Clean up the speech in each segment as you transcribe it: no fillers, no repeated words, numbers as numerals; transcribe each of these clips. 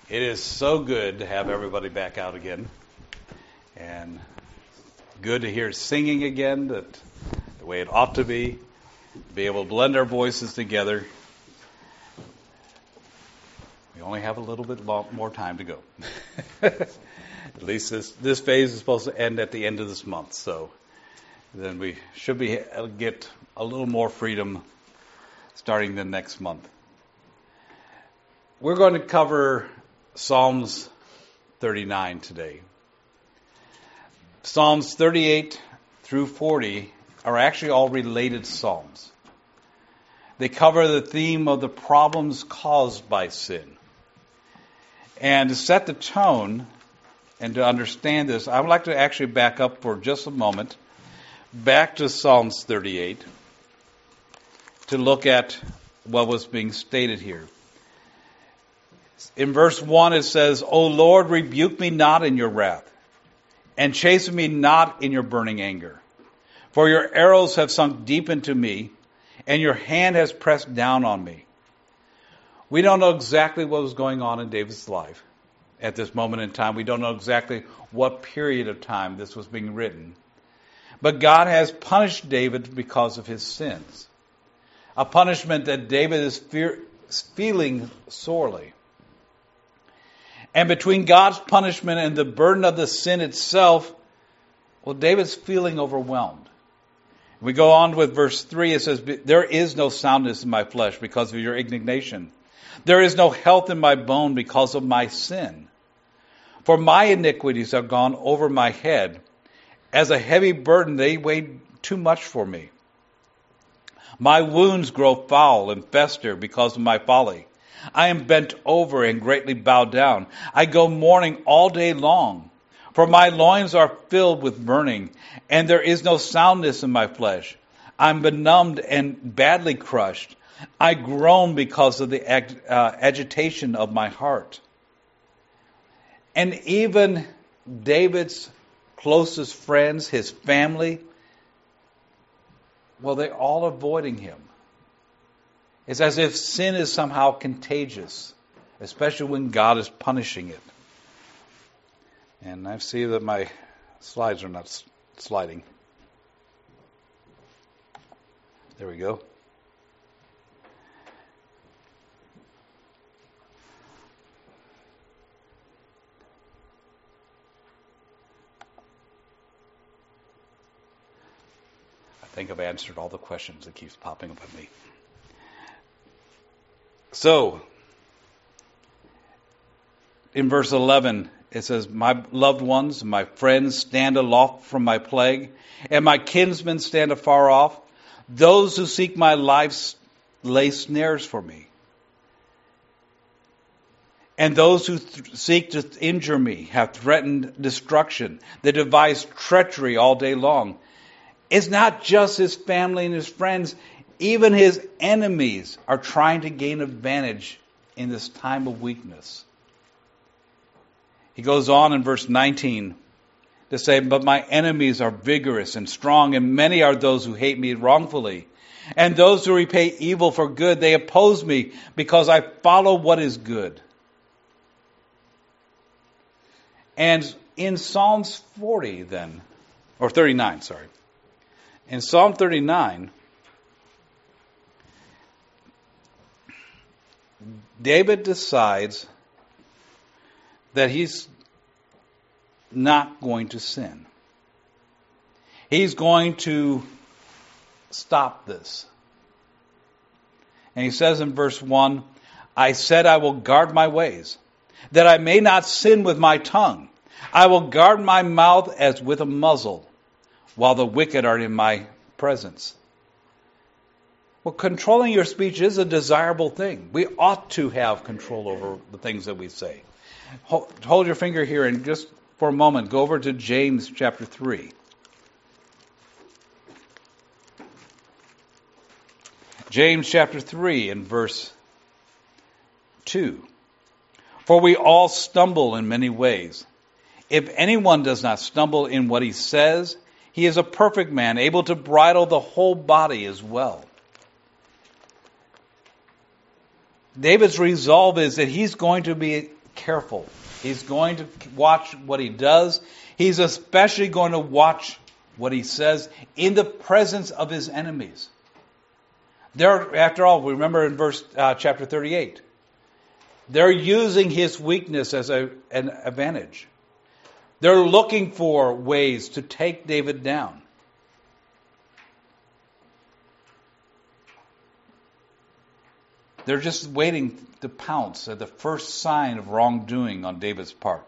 It is so good to have everybody back out again, and good to hear singing again, that the way it ought to be able to blend our voices together. We only have a little bit more time to go. At least this phase is supposed to end at the end of this month, so then we should get a little more freedom starting the next month. We're going to cover Psalms 39 today. Psalms 38 through 40 are actually all related psalms. They cover the theme of the problems caused by sin. And to set the tone and to understand this, I would like to actually back up for just a moment, back to Psalms 38, to look at what was being stated here. In verse 1 it says, O Lord, rebuke me not in your wrath, and chasten me not in your burning anger. For your arrows have sunk deep into me, and your hand has pressed down on me. We don't know exactly what was going on in David's life at this moment in time. We don't know exactly what period of time this was being written. But God has punished David because of his sins. A punishment that David is feeling sorely. And between God's punishment and the burden of the sin itself, well, David's feeling overwhelmed. We go on with verse 3. It says, there is no soundness in my flesh because of your indignation. There is no health in my bone because of my sin. For my iniquities have gone over my head. As a heavy burden, they weighed too much for me. My wounds grow foul and fester because of my folly. I am bent over and greatly bowed down. I go mourning all day long. For my loins are filled with burning, and there is no soundness in my flesh. I'm benumbed and badly crushed. I groan because of the agitation of my heart. And even David's closest friends, his family, well, they're all avoiding him. It's as if sin is somehow contagious, especially when God is punishing it. And I see that my slides are not sliding. There we go. I think I've answered all the questions that keeps popping up at me. So, in verse 11, it says, my loved ones, my friends stand aloft from my plague, and my kinsmen stand afar off. Those who seek my life lay snares for me. And those who seek to injure me have threatened destruction. They devise treachery all day long. It's not just his family and his friends. Even his enemies are trying to gain advantage in this time of weakness. He goes on in verse 19 to say, but my enemies are vigorous and strong, and many are those who hate me wrongfully. And those who repay evil for good, they oppose me because I follow what is good. And in Psalms 40 then, or 39, sorry. In Psalm 39, David decides that he's not going to sin. He's going to stop this. And he says in verse 1, I said I will guard my ways, that I may not sin with my tongue. I will guard my mouth as with a muzzle, while the wicked are in my presence. Well, controlling your speech is a desirable thing. We ought to have control over the things that we say. Hold your finger here and just for a moment, go over to James chapter 3. James chapter 3 and verse 2. For we all stumble in many ways. If anyone does not stumble in what he says, he is a perfect man, able to bridle the whole body as well. David's resolve is that he's going to be careful. He's going to watch what he does. He's especially going to watch what he says in the presence of his enemies. After all, remember in chapter 38, they're using his weakness as an advantage. They're looking for ways to take David down. They're just waiting to pounce at the first sign of wrongdoing on David's part.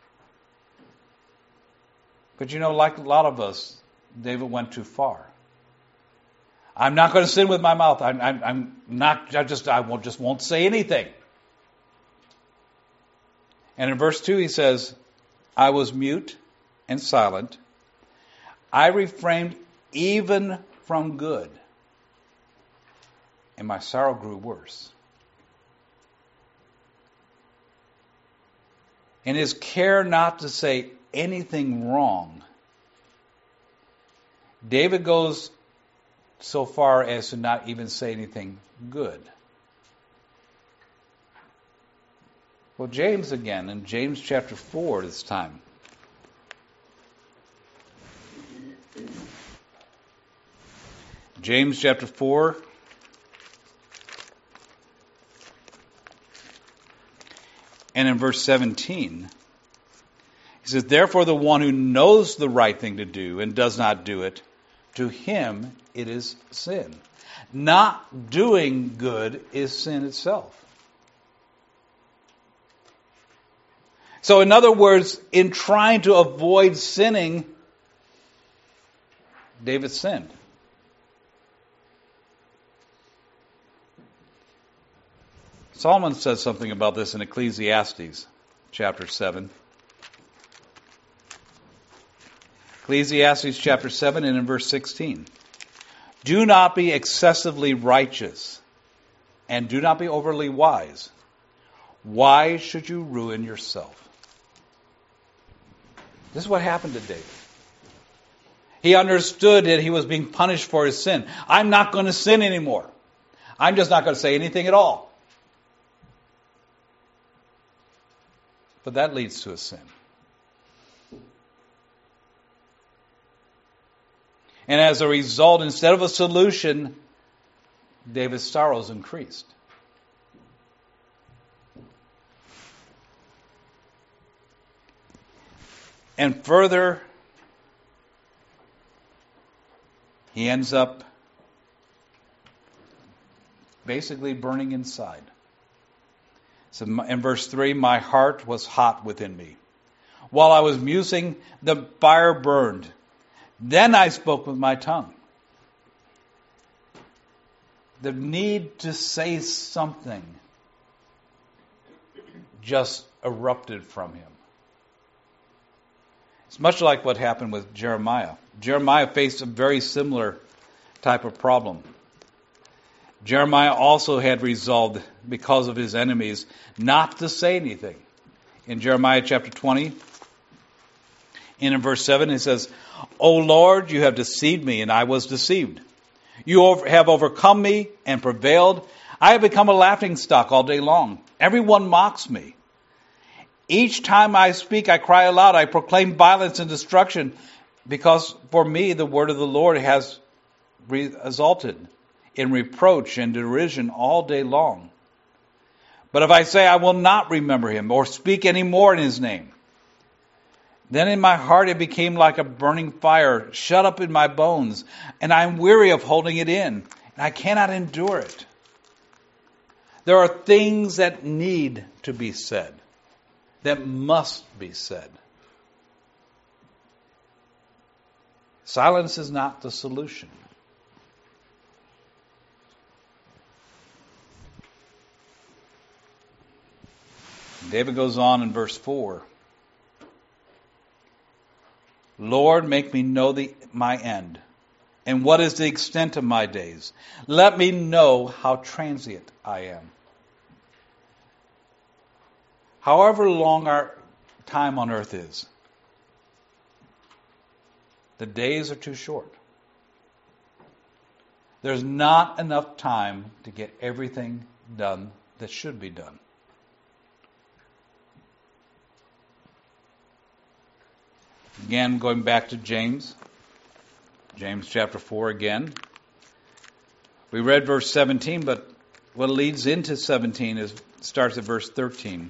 But like a lot of us, David went too far. I'm not going to sin with my mouth. I won't say anything. And in verse 2 he says, I was mute and silent. I refrained even from good. And my sorrow grew worse. In his care not to say anything wrong, David goes so far as to not even say anything good. Well, James again, in James chapter 4 this time. James chapter 4. And in verse 17, he says, therefore the one who knows the right thing to do and does not do it, to him it is sin. Not doing good is sin itself. So in other words, in trying to avoid sinning, David sinned. Solomon says something about this in Ecclesiastes chapter 7. Ecclesiastes chapter 7 and in verse 16. Do not be excessively righteous, and do not be overly wise. Why should you ruin yourself? This is what happened to David. He understood that he was being punished for his sin. I'm not going to sin anymore. I'm just not going to say anything at all. But that leads to a sin. And as a result, instead of a solution, David's sorrows increased. And further, he ends up basically burning inside. So in verse 3, my heart was hot within me. While I was musing, the fire burned. Then I spoke with my tongue. The need to say something just erupted from him. It's much like what happened with Jeremiah. Jeremiah faced a very similar type of problem. Jeremiah also had resolved, because of his enemies, not to say anything. In Jeremiah chapter 20, and in verse 7, it says, O Lord, you have deceived me, and I was deceived. You have overcome me and prevailed. I have become a laughingstock all day long. Everyone mocks me. Each time I speak, I cry aloud. I proclaim violence and destruction, because for me the word of the Lord has resulted in reproach and derision all day long. But if I say I will not remember him or speak any more in his name, then in my heart it became like a burning fire shut up in my bones, and I am weary of holding it in, and I cannot endure it. There are things that need to be said, that must be said. Silence is not the solution. David goes on in verse 4. Lord, make me know my end, and what is the extent of my days. Let me know how transient I am. However long our time on earth is, the days are too short. There's not enough time to get everything done that should be done. Again, going back to James chapter 4 again. We read verse 17, but what leads into 17 starts at verse 13.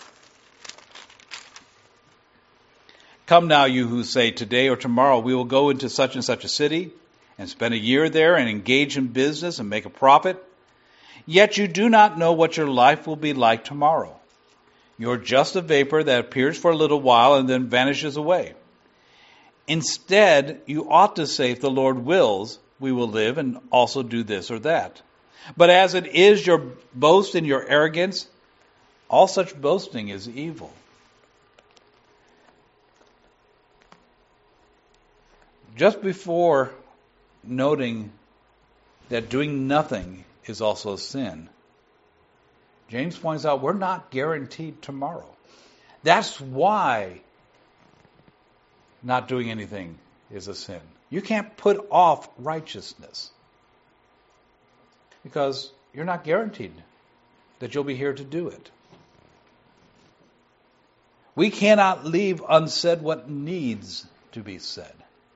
Come now, you who say, today or tomorrow we will go into such and such a city and spend a year there and engage in business and make a profit. Yet you do not know what your life will be like tomorrow. You are just a vapor that appears for a little while and then vanishes away. Instead, you ought to say, if the Lord wills, we will live and also do this or that. But as it is your boast and your arrogance, all such boasting is evil. Just before noting that doing nothing is also a sin, James points out we're not guaranteed tomorrow. That's why not doing anything is a sin. You can't put off righteousness because you're not guaranteed that you'll be here to do it. We cannot leave unsaid what needs to be said.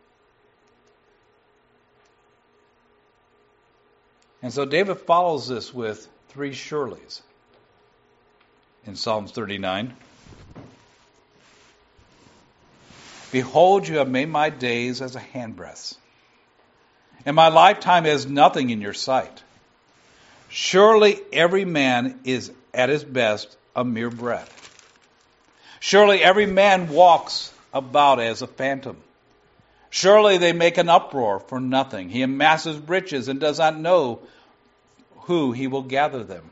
And so David follows this with 3 surelys in Psalms 39. Behold, you have made my days as a handbreadth, and my lifetime as nothing in your sight. Surely every man is at his best a mere breath. Surely every man walks about as a phantom. Surely they make an uproar for nothing. He amasses riches and does not know who he will gather them.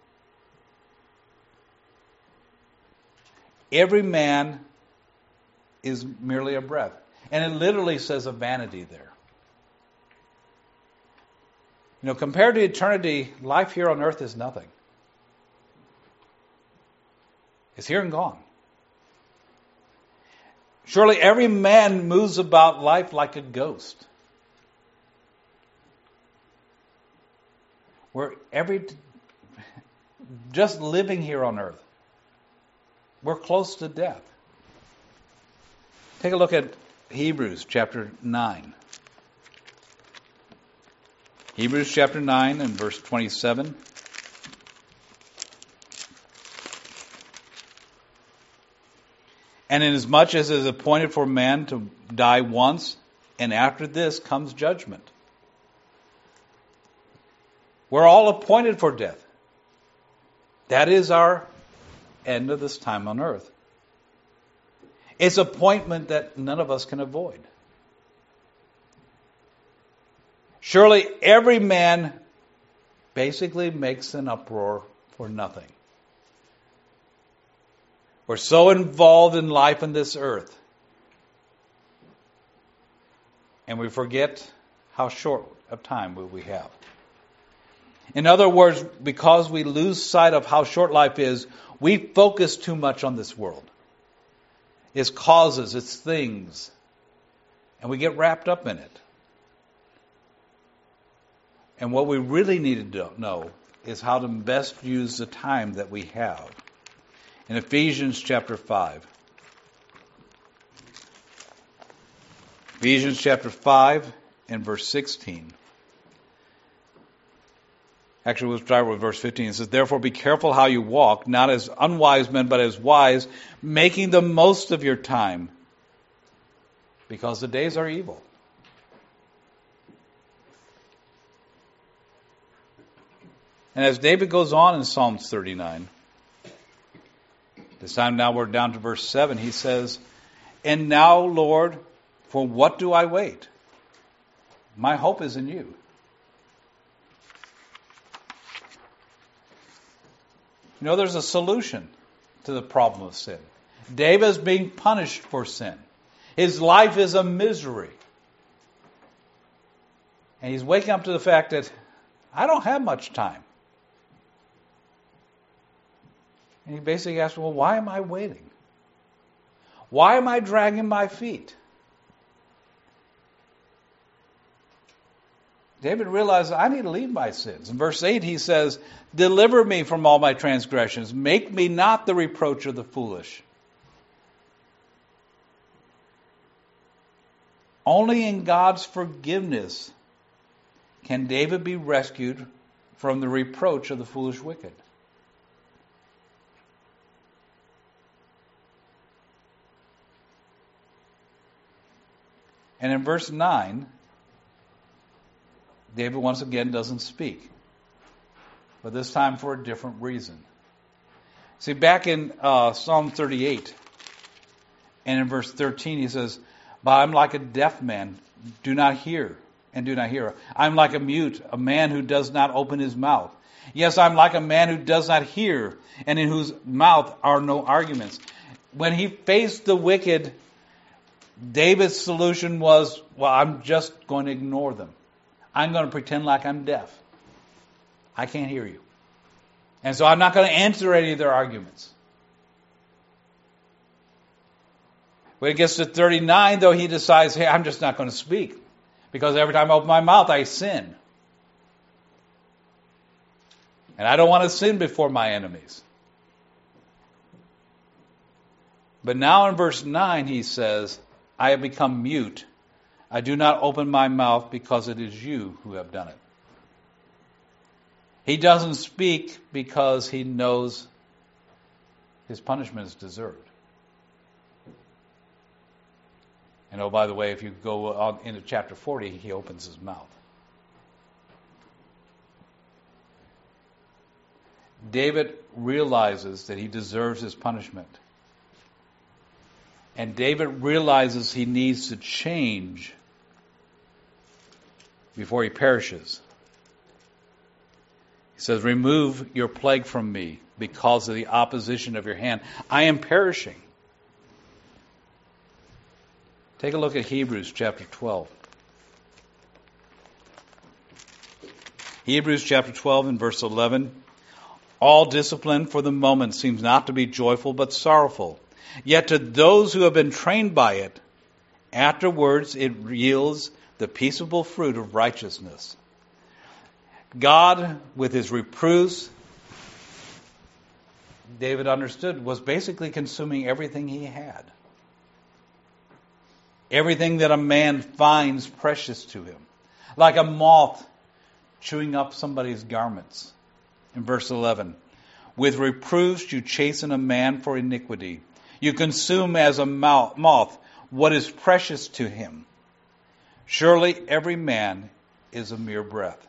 Every man is merely a breath. And it literally says a vanity there. You know, compared to eternity, life here on earth is nothing. It's here and gone. Surely every man moves about life like a ghost. We're just living here on earth, we're close to death. Take a look at Hebrews chapter 9. Hebrews chapter 9 and verse 27. And inasmuch as it is appointed for man to die once, and after this comes judgment. We're all appointed for death. That is our end of this time on earth. It's an appointment that none of us can avoid. Surely every man basically makes an uproar for nothing. We're so involved in life on this earth, and we forget how short of time we have. In other words, because we lose sight of how short life is, we focus too much on this world. Its causes, its things, and we get wrapped up in it. And what we really need to know is how to best use the time that we have. In Ephesians chapter 5. Ephesians chapter 5 and verse 16. Actually, we'll start with verse 15. It says, therefore be careful how you walk, not as unwise men, but as wise, making the most of your time, because the days are evil. And as David goes on in Psalms 39, this time now we're down to verse 7, he says, and now, Lord, for what do I wait? My hope is in you. You know, there's a solution to the problem of sin. David is being punished for sin. His life is a misery. And he's waking up to the fact that I don't have much time. And he basically asks, well, why am I waiting? Why am I dragging my feet? David realizes I need to leave my sins. In verse 8 he says, deliver me from all my transgressions. Make me not the reproach of the foolish. Only in God's forgiveness can David be rescued from the reproach of the foolish wicked. And in verse 9, David once again doesn't speak, but this time for a different reason. See, back in Psalm 38, and in verse 13, he says, "But I'm like a deaf man, do not hear, and do not hear. I'm like a mute, a man who does not open his mouth. Yes, I'm like a man who does not hear, and in whose mouth are no arguments." When he faced the wicked, David's solution was, well, I'm just going to ignore them. I'm going to pretend like I'm deaf. I can't hear you. And so I'm not going to answer any of their arguments. When it gets to 39, though, he decides, hey, I'm just not going to speak. Because every time I open my mouth, I sin. And I don't want to sin before my enemies. But now in verse 9, he says, I have become mute. I do not open my mouth because it is you who have done it. He doesn't speak because he knows his punishment is deserved. And oh, by the way, if you go on into chapter 40, he opens his mouth. David realizes that he deserves his punishment. And David realizes he needs to change before he perishes. He says, remove your plague from me because of the opposition of your hand. I am perishing. Take a look at Hebrews chapter 12. Hebrews chapter 12 and verse 11. All discipline for the moment seems not to be joyful but sorrowful. Yet to those who have been trained by it, afterwards it yields the peaceable fruit of righteousness. God, with his reproofs, David understood, was basically consuming everything he had. Everything that a man finds precious to him. Like a moth chewing up somebody's garments. In verse 11, with reproofs you chasten a man for iniquity. You consume as a moth what is precious to him. Surely every man is a mere breath.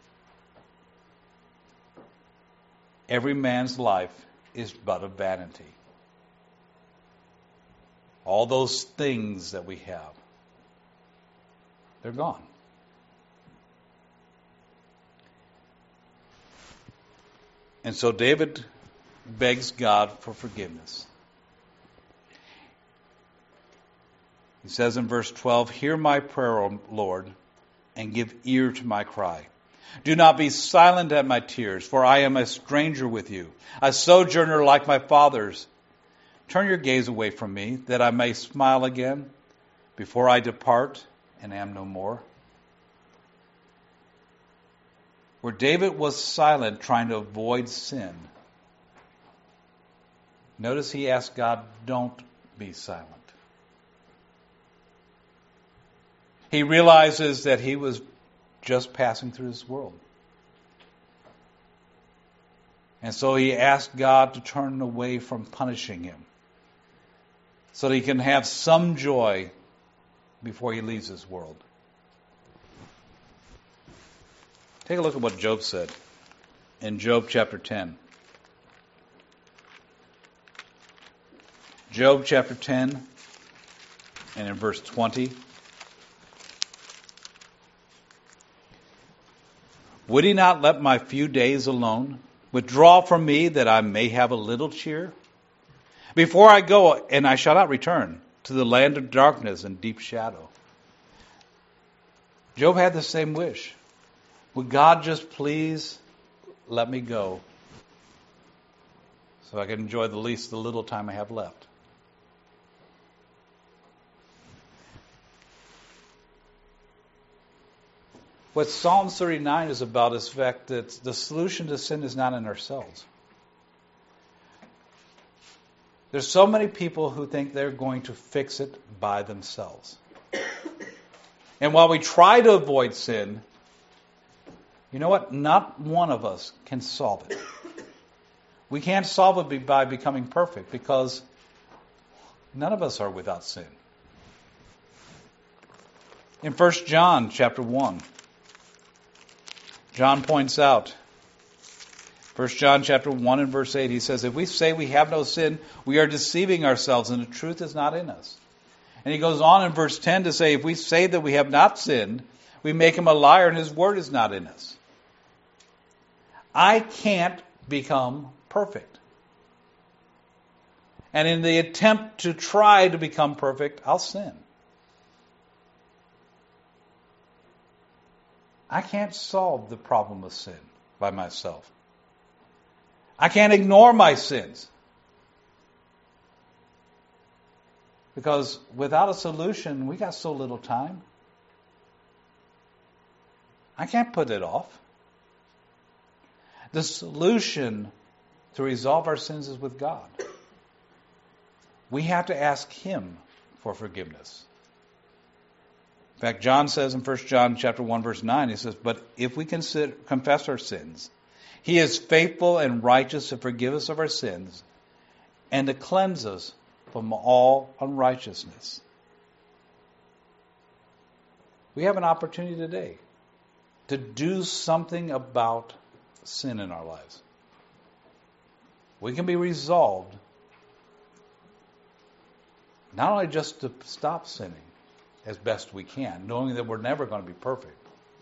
Every man's life is but a vanity. All those things that we have, they're gone. And so David begs God for forgiveness. He says in verse 12, hear my prayer, O Lord, and give ear to my cry. Do not be silent at my tears, for I am a stranger with you, a sojourner like my fathers. Turn your gaze away from me, that I may smile again before I depart and am no more. Where David was silent, trying to avoid sin, notice he asked God, don't be silent. He realizes that he was just passing through this world. And so he asked God to turn away from punishing him so that he can have some joy before he leaves this world. Take a look at what Job said in Job chapter 10. Job chapter 10 and in verse 20. Would he not let my few days alone? Withdraw from me that I may have a little cheer? Before I go, and I shall not return, to the land of darkness and deep shadow. Job had the same wish. Would God just please let me go so I can enjoy the little time I have left? What Psalm 39 is about is the fact that the solution to sin is not in ourselves. There's so many people who think they're going to fix it by themselves. And while we try to avoid sin, you know what? Not one of us can solve it. We can't solve it by becoming perfect because none of us are without sin. In 1 John chapter 1, John points out, 1 John chapter 1 and verse 8, he says, if we say we have no sin, we are deceiving ourselves and the truth is not in us. And he goes on in verse 10 to say, if we say that we have not sinned, we make him a liar and his word is not in us. I can't become perfect. And in the attempt to try to become perfect, I'll sin. I can't solve the problem of sin by myself. I can't ignore my sins. Because without a solution, we got so little time. I can't put it off. The solution to resolve our sins is with God. We have to ask Him for forgiveness. In fact, John says in 1 John chapter 1, verse 9, he says, but if we confess our sins, He is faithful and righteous to forgive us of our sins and to cleanse us from all unrighteousness. We have an opportunity today to do something about sin in our lives. We can be resolved not only just to stop sinning as best we can, knowing that we're never going to be perfect,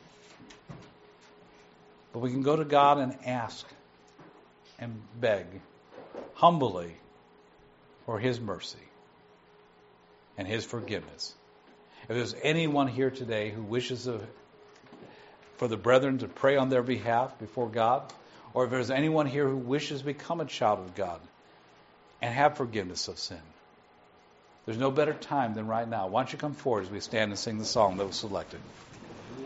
but we can go to God and ask and beg humbly for His mercy and His forgiveness. If there's anyone here today who wishes for the brethren to pray on their behalf before God, or if there's anyone here who wishes to become a child of God and have forgiveness of sin, there's no better time than right now. Why don't you come forward as we stand and sing the song that was selected.